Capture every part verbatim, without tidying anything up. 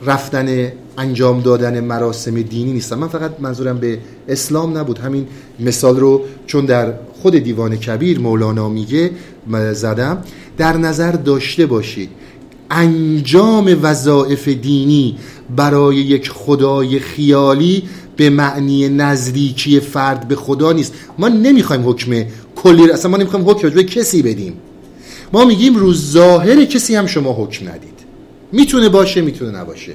رفتن انجام دادن مراسم دینی نیستم. من فقط منظورم به اسلام نبود، همین مثال رو چون در خود دیوان کبیر مولانا میگه زدم. در نظر داشته باشید انجام وظایف دینی برای یک خدای خیالی به معنی نزدیکی فرد به خدا نیست. ما نمیخوایم حکم کلی، اصلا ما نمیخوایم حکم به کسی بدیم. ما میگیم رو ظاهر کسی هم شما حکم ندید. میتونه باشه میتونه نباشه.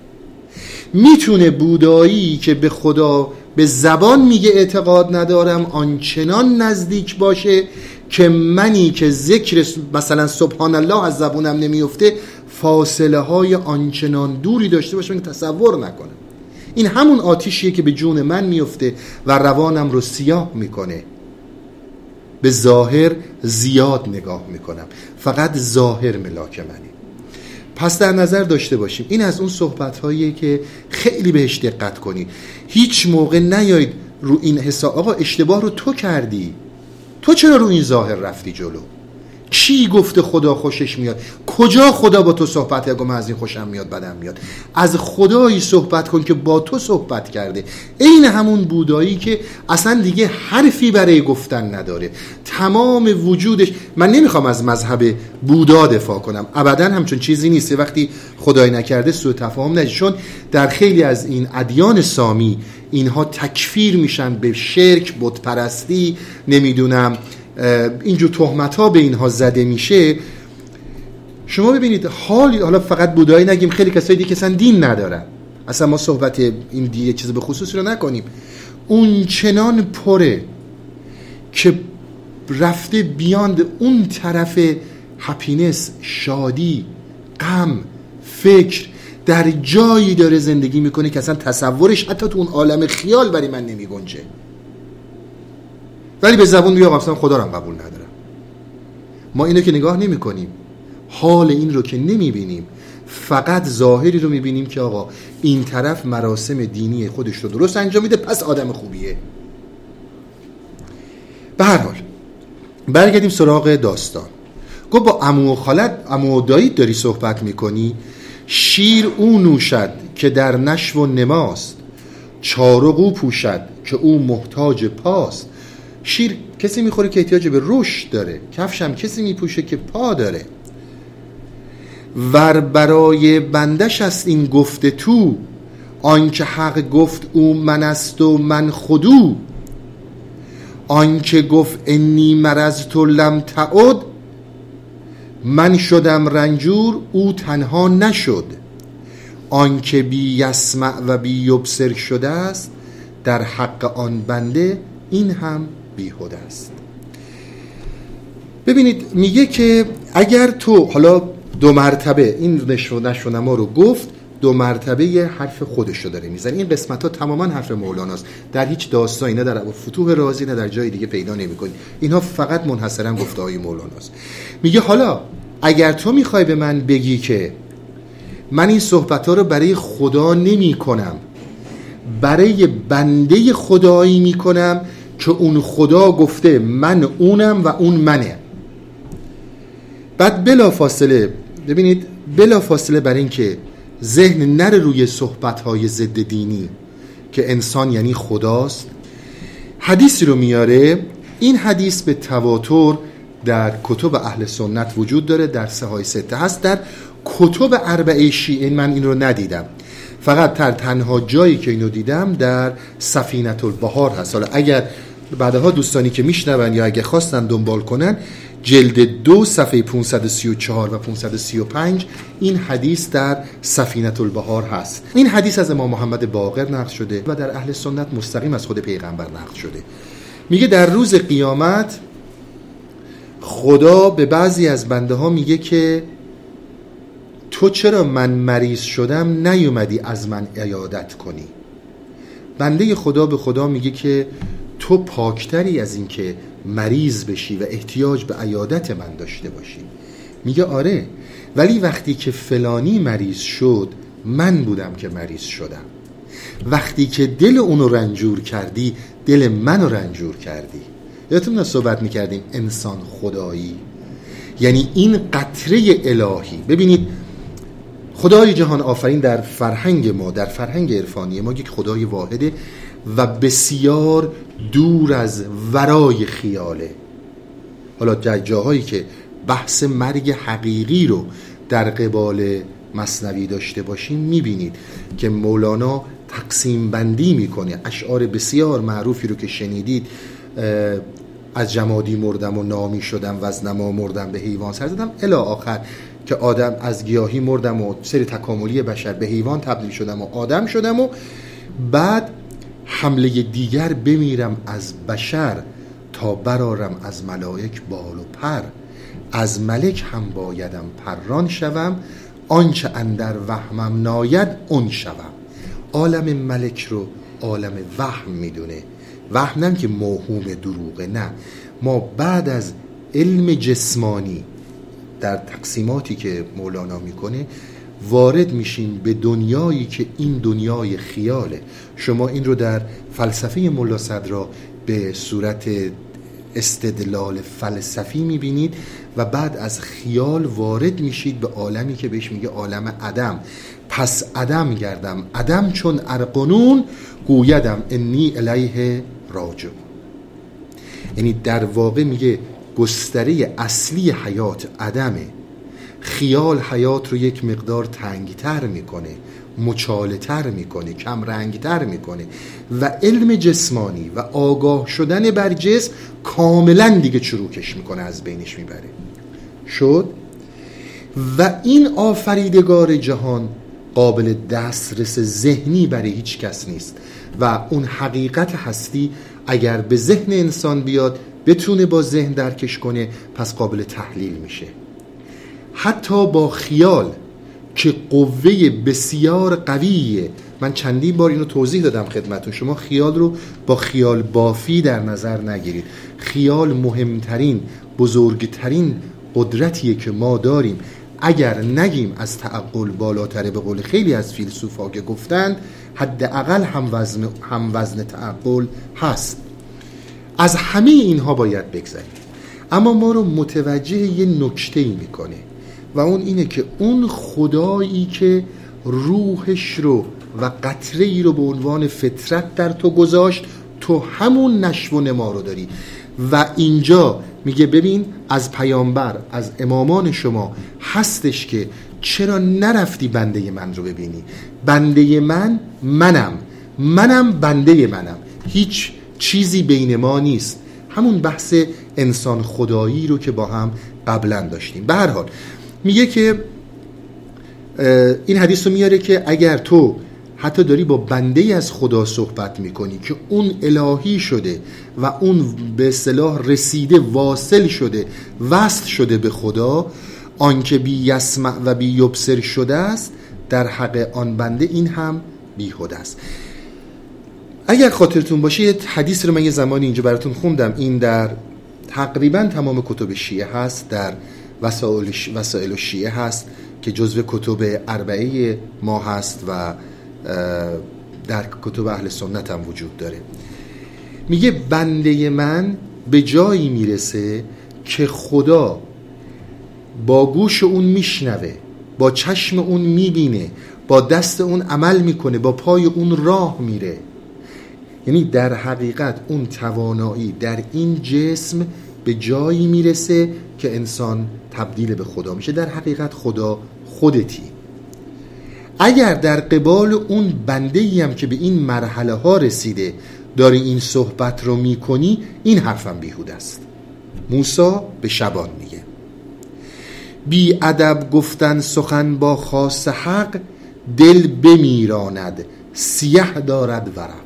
میتونه بودایی که به خدا به زبان میگه اعتقاد ندارم آنچنان نزدیک باشه که منی که ذکر مثلا سبحان الله از زبونم نمیفته فاصله های آنچنان دوری داشته باشه که تصور نکنم. این همون آتیشیه که به جون من میفته و روانم رو سیاه میکنه. به ظاهر زیاد نگاه میکنم، فقط ظاهر ملاک منه. پس در نظر داشته باشیم این از اون صحبت هاییه که خیلی بهش دقت کنید. هیچ موقع نیایید رو این حساب آقا اشتباه رو تو کردی، تو چرا رو این ظاهر رفتی جلو؟ کی گفته خدا خوشش میاد؟ کجا خدا با تو صحبت کرده من از این خوشم میاد بدم میاد؟ از خدایی صحبت کن که با تو صحبت کرده. این همون بودایی که اصلا دیگه حرفی برای گفتن نداره، تمام وجودش. من نمیخوام از مذهب بودا دفاع کنم، ابدا همچون چیزی نیست. وقتی خدای نکرده سوء تفاهم نشه، چون در خیلی از این ادیان سامی اینها تکفیر میشن به شرک، بت پرستی، نمیدونم اینجور تهمت ها به اینها زده میشه. شما ببینید حالی، حالا فقط بودایی نگیم، خیلی کسایی دیگه اصلا دین ندارن، اصلا ما صحبت این دیگه چیز به خصوصی رو نکنیم، اون چنان پره که رفته بیاند اون طرف هپینس، شادی، غم، فکر، در جایی داره زندگی میکنه که اصلا تصورش حتی تو اون عالم خیال برای من نمی گنجه. ولی به زبون میگم اصلا خدا رو هم قبول ندارم. ما اینو که نگاه نمی کنیم، حال این رو که نمی بینیم، فقط ظاهری رو می بینیم که آقا این طرف مراسم دینی خودش رو درست انجام میده پس آدم خوبیه. به هر حال برگردیم سراغ داستان. گفت با عمو و خالت، عمو و دایید داری صحبت میکنی. شیر او نوشد که در نشو و نماست، چارق او پوشد که او محتاج پاست. شیر کسی میخوره که احتیاج به رشد داره، کفش هم کسی میپوشه که پا داره. ور برای بندش است این گفت تو، آنکه حق گفت او من است و من خودو. آنکه گفت انی مرضت لم تعد، من شدم رنجور او تنها نشد. آنکه بی یسمع و بی یبصر شده است، در حق آن بنده این هم بیهوده است. ببینید میگه که اگر تو حالا دو مرتبه این نشو نشو نما رو گفت، دو مرتبه یه حرف خودش رو داره میزنه. این قسمت ها تماما حرف مولاناست، در هیچ داستانی نه در فتوح رازی نه در جای دیگه پیدا نمی‌کنی. اینها فقط منحصرا گفته های مولاناست. میگه حالا اگر تو میخوای به من بگی که من این صحبت ها رو برای خدا نمی کنم، برای بنده خدایی میکنم که اون خدا گفته من اونم و اون منه. بعد بلا فاصله ببینید، بلا فاصله برای این که ذهن نره روی صحبت‌های ضد دینی که انسان یعنی خداست، حدیثی رو میاره. این حدیث به تواتر در کتب اهل سنت وجود داره، در صحاح سته هست، در کتب اربعه شیعه من این رو ندیدم، فقط در تنها جایی که اینو دیدم در سفینة البحار هست. حالا اگر بعدها دوستانی که میشنون یا اگه خواستن دنبال کنن، جلد دو صفحه پانصد و سی و چهار و پانصد و سی و پنج این حدیث در سفینة البحار هست. این حدیث از امام محمد باقر نقل شده و در اهل سنت مستقیم از خود پیغمبر نقل شده. میگه در روز قیامت خدا به بعضی از بنده ها میگه که تو چرا من مریض شدم نیومدی از من عیادت کنی؟ بنده خدا به خدا میگه که تو پاکتری از این که مریض بشی و احتیاج به عیادت من داشته باشی. میگه آره، ولی وقتی که فلانی مریض شد من بودم که مریض شدم. وقتی که دل اونو رنجور کردی دل منو رنجور کردی. یادتون صحبت میکردیم انسان خدایی، یعنی این قطره الهی. ببینید خدای جهان آفرین در فرهنگ ما، در فرهنگ عرفانی ما، یک خدای واحده و بسیار دور از ورای خیاله. حالا در جاهایی که بحث مرگ حقیقی رو در قبال مثنوی داشته باشیم میبینید که مولانا تقسیم بندی میکنه. اشعار بسیار معروفی رو که شنیدید، از جمادی مردم و نامی شدم و از نما مردم به حیوان سر زدم الی آخر، که آدم از گیاهی مردم و سر تکاملی بشر به حیوان تبدیل شدم و آدم شدم و بعد حمله دیگر بمیرم از بشر تا برارم از ملائک بال و پر. از ملک هم بایدم پران شوم، آنچه اندر وهمم ناید اون شوم. عالم ملک رو عالم وهم میدونه. وهم نه که موهوم دروغه، نه، ما بعد از علم جسمانی در تقسیماتی که مولانا میکنه وارد میشیم به دنیایی که این دنیای خیاله. شما این رو در فلسفه ملا صدرا به صورت استدلال فلسفی میبینید و بعد از خیال وارد میشید به عالمی که بهش میگه عالم عدم. پس عدم گردم عدم چون ارقنون، گویدم انی الیه راجع. یعنی در واقع میگه گستره اصلی حیات عدمه. خیال حیات رو یک مقدار تنگتر میکنه، مچالتر میکنه، کم رنگتر میکنه و علم جسمانی و آگاه شدن بر جسم کاملا دیگه چروکش میکنه، از بینش میبره. شد و این آفریدگار جهان قابل دسترس ذهنی برای هیچ کس نیست و اون حقیقت هستی اگر به ذهن انسان بیاد بتونه با ذهن درکش کنه، پس قابل تحلیل میشه. حتی با خیال که قوه بسیار قویه. من چندین بار اینو توضیح دادم خدمتون، شما خیال رو با خیال بافی در نظر نگیرید. خیال مهمترین، بزرگترین قدرتیه که ما داریم. اگر نگیم از تعقل بالاتره، به قول خیلی از فیلسوفا که گفتند حداقل هم وزن هم وزن تعقل هست. از همه اینها باید بگذریم. اما ما رو متوجه یه نکته‌ای میکنه و اون اینه که اون خدایی که روحش رو و قطره‌ای رو به عنوان فطرت در تو گذاشت، تو همون نشو و نما رو داری. و اینجا میگه ببین از پیامبر، از امامان شما هستش که چرا نرفتی بنده من رو ببینی؟ بنده من منم، منم بنده منم، هیچ چیزی بین ما نیست. همون بحث انسان خدایی رو که با هم قبلا داشتیم. به هر حال میگه که این حدیث رو میاره که اگر تو حتی داری با بنده‌ای از خدا صحبت میکنی که اون الهی شده و اون به اصطلاح رسیده، واصل شده، وصل شده به خدا، آنکه بی یسمع و بی یبصر شده است، در حق آن بنده این هم بیهوده است. اگر خاطرتون باشه یه حدیث رو من یه زمانی اینجا براتون خوندم، این در تقریبا تمام کتب شیعه هست، در وسائل وسائل شیعه هست که جزو کتب اربعه ما هست و در کتب اهل سنت هم وجود داره. میگه بنده من به جایی میرسه که خدا با گوش اون میشنوه، با چشم اون میبینه، با دست اون عمل میکنه، با پای اون راه میره. یعنی در حقیقت اون توانایی در این جسم به جایی میرسه که انسان تبدیل به خدا میشه. در حقیقت خدا خودتی. اگر در قبال اون بنده‌ای هم که به این مرحله ها رسیده داری این صحبت رو میکنی، این حرفم بیهوده است. موسی به شبان میگه بی ادب گفتن سخن با خاص حق، دل بمیراند سیه دارد ورق.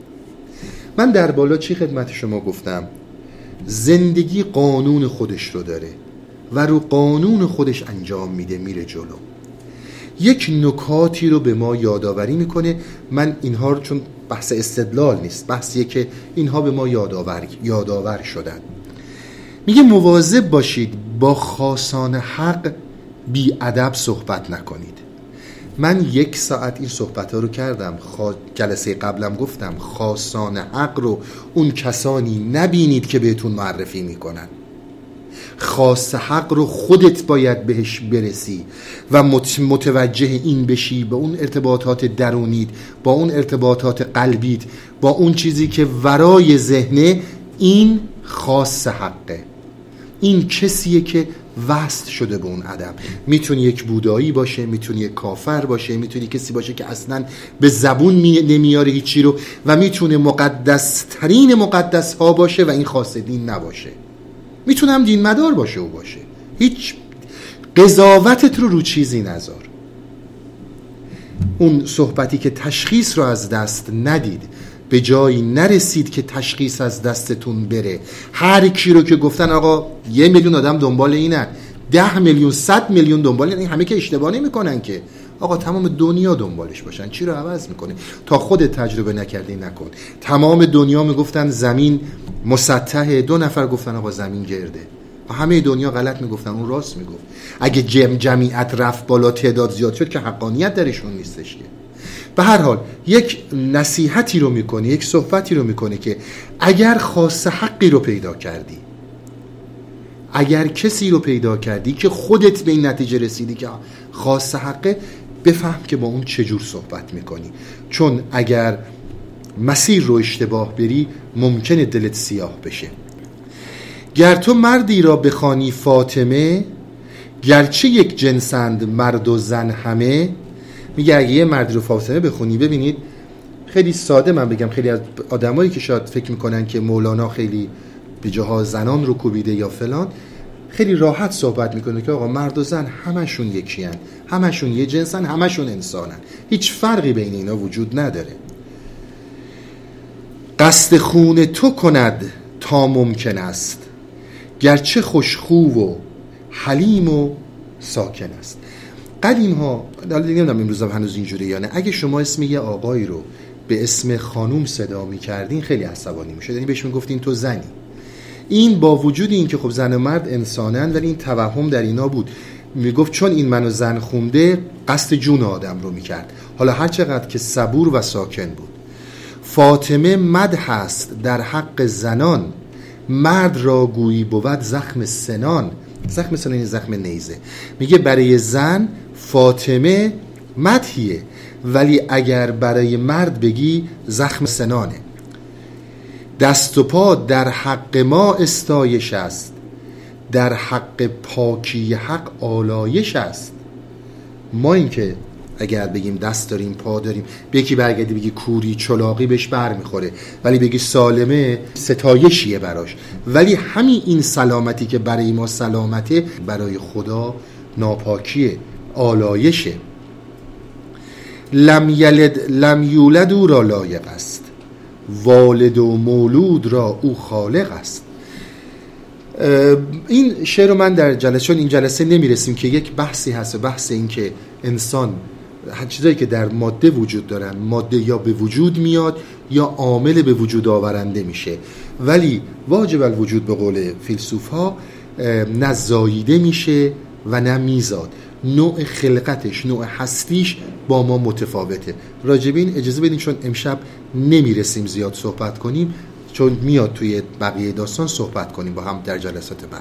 من در بالا چی خدمت شما گفتم؟ زندگی قانون خودش رو داره و رو قانون خودش انجام میده، میره جلو. یک نکاتی رو به ما یادآوری میکنه. من اینها رو، چون بحث استدلال نیست، بحثیه که اینها به ما یادآور یادآور شدن. میگه مواظب باشید با خاصان حق بی ادب صحبت نکنید. من یک ساعت این صحبت ها رو کردم، جلسه قبلم گفتم خاصان حق رو اون کسانی نبینید که بهتون معرفی میکنن. خاص حق رو خودت باید بهش برسی و متوجه این بشی، به اون ارتباطات درونیت، با اون ارتباطات قلبیت، با اون چیزی که ورای ذهنه. این خاص حقه، این کسیه که وصل شده به اون عدم. میتونه یک بودایی باشه، میتونه یک کافر باشه، میتونه کسی باشه که اصلا به زبون می نمیاره هیچی رو، و میتونه مقدس ترین مقدس ها باشه و این خاص دین نباشه. میتونه هم دین مدار باشه و باشه. هیچ قضاوتت رو رو چیزی نذار. اون صحبتی که تشخیص رو از دست ندید، به جایی نرسید که تشخیص از دستتون بره. هر کی رو که گفتن آقا یه میلیون آدم دنبال اینن، ده میلیون، صد میلیون دنبال این، همه که اشتباه نمی‌کنن که آقا تمام دنیا دنبالش باشن، چی رو عوض میکنه؟ تا خودت تجربه نکردی نکن. تمام دنیا میگفتن زمین مسطحه، دو نفر گفتن آقا زمین گرده، و همه دنیا غلط میگفتن، اون راست میگفت. اگه جمع جمعیت رفت بالا، تعداد زیاد شد، که حقانیت درشون نیستش که. به هر حال یک نصیحتی رو میکنه، یک صحبتی رو میکنه که اگر خاص حقی رو پیدا کردی، اگر کسی رو پیدا کردی که خودت به این نتیجه رسیدی که خاص حقه، بفهم که با اون چجور صحبت میکنی. چون اگر مسیر رو اشتباه بری ممکنه دلت سیاه بشه. گر تو مردی را بخوانی فاطمه، گرچه یک جنسند مرد و زن همه. میگه اگه یه مرد رو فاطمه بخونی، ببینید خیلی ساده من بگم، خیلی از آدمایی که شاید فکر میکنن که مولانا خیلی به جاها زنان رو کوبیده یا فلان، خیلی راحت صحبت میکنه که آقا مرد و زن همشون یکیان، همشون یه جنسن، همشون انسانن، هیچ فرقی بین اینا وجود نداره. قصد خون تو کند تا ممکن است، گرچه خوشخو و حلیم و ساکن است. قدیم ها، حالا نمیدونم امروز هم هنوز اینجوری یا نه، اگه شما اسم یه آقایی رو به اسم خانوم صدا میکردین خیلی عصبانی میشد، یعنی بهش میگفتین تو زنی. این با وجود این که خب زن و مرد انسانن، ولی این توهم در اینا بود، میگفت چون این منو زن خونده قصد جون آدم رو میکرد. حالا هر چقدر که صبور و ساکن بود. فاطمه مدح است در حق زنان، مرد را گویی بود زخم سنان. زخم سنان این زخم نیزه. میگه برای زن فاطمه مدحیه، ولی اگر برای مرد بگی زخم سنانه. دست و پا در حق ما استایش است، در حق پاکی حق آلایش است. ما این که اگر بگیم دست داریم پا داریم، به یکی برگردی بگی کوری چلاقی بهش بر میخوره، ولی بگی سالمه ستایشیه براش. ولی همین این سلامتی که برای ما سلامته، برای خدا ناپاکیه، آلایشه. لم یلد لم یولد او را لایق است، والد و مولود را او خالق است. این شعر رو من در جلسه، چون این جلسه نمیرسیم که یک بحثی هست، بحث این که انسان هر چیزایی که در ماده وجود دارن، ماده یا به وجود میاد یا عامل به وجود آورنده میشه، ولی واجب الوجود به قول فیلسوف ها نه زاییده میشه و نه میزاد. نوع خلقتش، نوع هستیش با ما متفاوته. راجب این اجازه بدین، چون امشب نمیرسیم زیاد صحبت کنیم، چون میاد توی بقیه داستان صحبت کنیم با هم در جلسات بعد.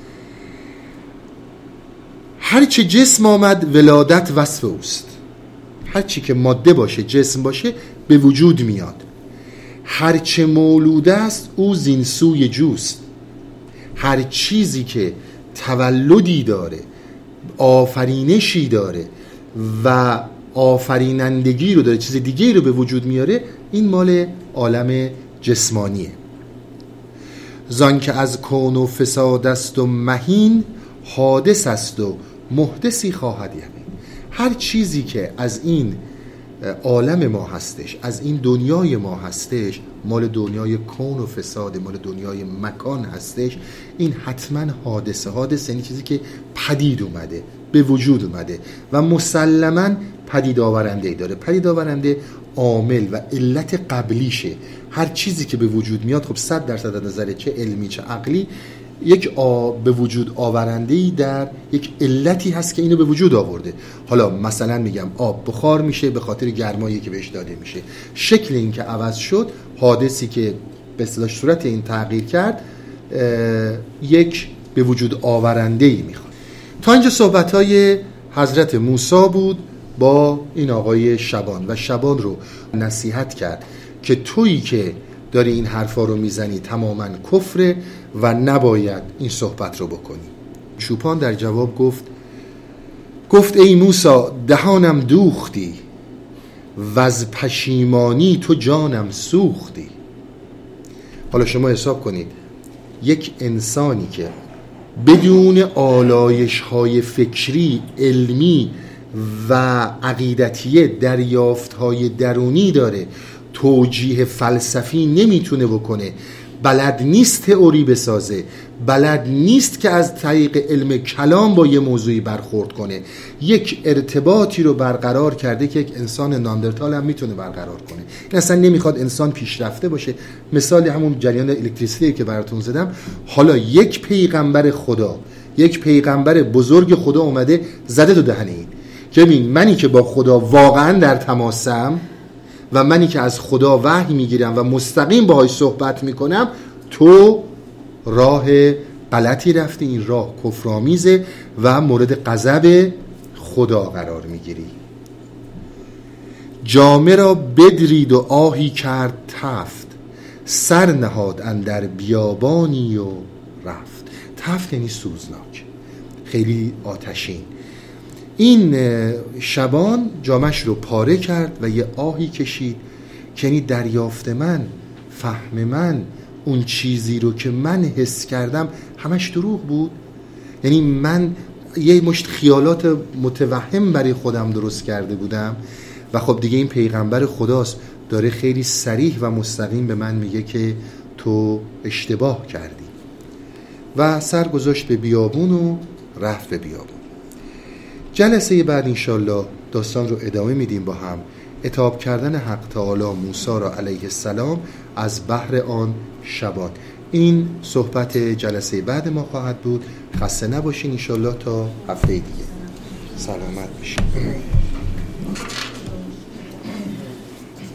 هرچی جسم آمد ولادت وصف اوست. هرچی که ماده باشه، جسم باشه، به وجود میاد. هرچه مولود است او زین سوی جوست. هر چیزی که تولدی داره، آفرینشی داره و آفرینندگی رو داره، چیز دیگه رو به وجود میاره، این مال عالم جسمانیه. زان که از کون و فساد است و مهین، حادث است و محدثی خواهد یمین. هر چیزی که از این عالم ما هستش، از این دنیای ما هستش، مال دنیای کون و فساد، مال دنیای مکان هستش، این حتما حادثه. حادثه یعنی چیزی که پدید اومده، به وجود اومده و مسلما پدید آورنده داره. پدید آورنده عامل و علت قبلیشه. هر چیزی که به وجود میاد، خب صد درصد از نظر چه علمی چه عقلی، یک آ به وجود آورنده‌ای در یک علتی هست که اینو به وجود آورده. حالا مثلا میگم آب بخار میشه به خاطر گرمایی که بهش داده میشه. شکل این که عوض شد، حادثی که به اصطلاح صورت این تغییر کرد، یک به وجود آورنده‌ای میخواد. تا اینجا صحبت‌های حضرت موسی بود با این آقای شبان و شبان رو نصیحت کرد که تویی که داری این حرفا رو میزنی تماماً کفره و نباید این صحبت رو بکنی. چوپان در جواب گفت گفت ای موسی دهانم دوختی و از پشیمانی تو جانم سوختی. حالا شما حساب کنید یک انسانی که بدون آلایش های فکری، علمی و عقیدتیه دریافت های درونی داره، توجیه فلسفی نمیتونه بکنه، بلد نیست تئوری بسازه، بلد نیست که از طریق علم کلام با یه موضوعی برخورد کنه، یک ارتباطی رو برقرار کرده که یک انسان ناندرتال هم میتونه برقرار کنه. این اصلا نمیخواد انسان پیشرفته باشه. مثال همون جریان الکتریسیته که براتون زدم. حالا یک پیغمبر خدا، یک پیغمبر بزرگ خدا اومده زده تو دهن این که ببین منی که با خدا واقعا در تماسم و منی که از خدا وحی میگیرم و مستقیم باهاش صحبت میکنم، تو راه غلطی رفتی، این راه کفرآمیزه و مورد غضب خدا قرار میگیری. جامه را بدرید و آهی کرد تفت، سر نهاد اندر بیابانی و رفت. تفت یعنی سوزناک، خیلی آتشین. این شبان جامش رو پاره کرد و یه آهی کشید که یعنی دریافت من، فهم من، اون چیزی رو که من حس کردم همش دروغ بود. یعنی من یه مشت خیالات متوهم برای خودم درست کرده بودم و خب دیگه این پیغمبر خداست، داره خیلی صریح و مستقیم به من میگه که تو اشتباه کردی. و سر گذاشت به بیابون و رفت به بیابون. جلسه بعد انشالله داستان رو ادامه میدیم با هم. عتاب کردن حق تعالی موسی را علیه السلام از بحر آن شبان. این صحبت جلسه بعد ما خواهد بود. خسته نباشین انشالله تا هفته دیگه. سلامت باشین.